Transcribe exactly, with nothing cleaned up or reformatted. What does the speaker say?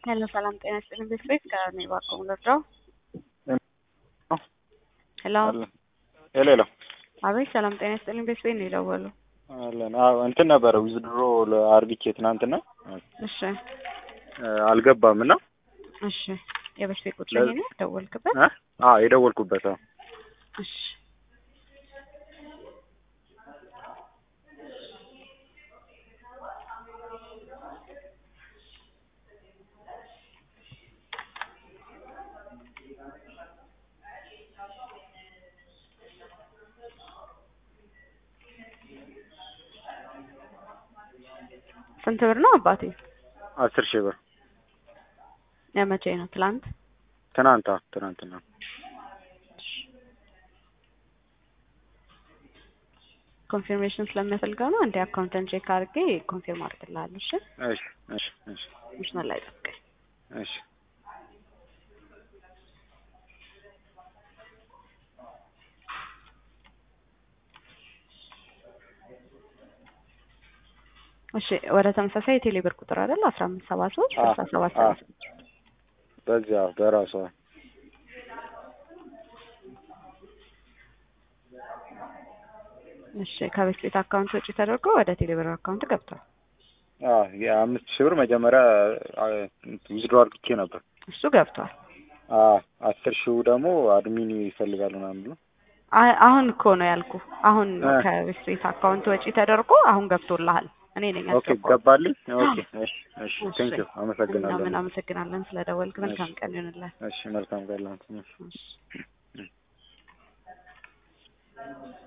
Hello, salam ጤና ይስጥልኝ ቤት ጋር ነው ባቆም ለራው ሄሎ ሄሎ ሄሎ አቤት ሰላም ጤና ይስጥልኝ ቤት ነው ይደውሉ አለን አዎ እንትን ነበር ዊዝድሮ አርግቼ ትናንትና እሺ አልገባምና እሺ የበሽ ቁጥር ነው ደወልክበት አዎ የደወልኩበት አዎ እሺ ስንት ብር ነው አባቴ? አስር ሺህ ብር። የመቼ ነው? ትላንት ትናንት ትናንትና። ኮንፊርሜሽን ስለሚያስፈልገው ነው እንደ አካውንታንት ቼክ አድርጌ ኮንፊርም አድርግልሃለሁ። እሺ እሺ እሺ እሺ እሺ ማለት ነው። እሺ እሺ ወደ ተመሳሳይ ቴሌ ብር ቁጥር አይደል አስራ አምስት ሰባ ሶስት ስልሳ ሰባት ሰባ ስምንት በዚያ በራሷ እሺ ከቤት ቤት አካውንት ወጪ ተደርጎ ወደ ቴሌ ብር አካውንት ገብቷል። አዎ የአምስት ሺህ ብር መጀመሪያ ዊዝድሮ አድርጌ ነበር እሱ ገብቷል። አዎ አስር ሺው ደግሞ አድሚን ይፈልጋል ምናምን ብሎ አሁን እኮ ነው ያልኩ አሁን ከቤት ቤት አካውንት ወጪ ተደርጎ አሁን ገብቶልሃል። እኔ ነኝ አስገባው። ኦኬ ገባልኝ። ኦኬ እሺ እሺ ቴንክ ዩ አመሰግናለሁ። ምን አመሰግናለን ስለደወልክ። መልካም ቀን ይሁንልህ። እሺ መልካም ቀን ላንተ። እሺ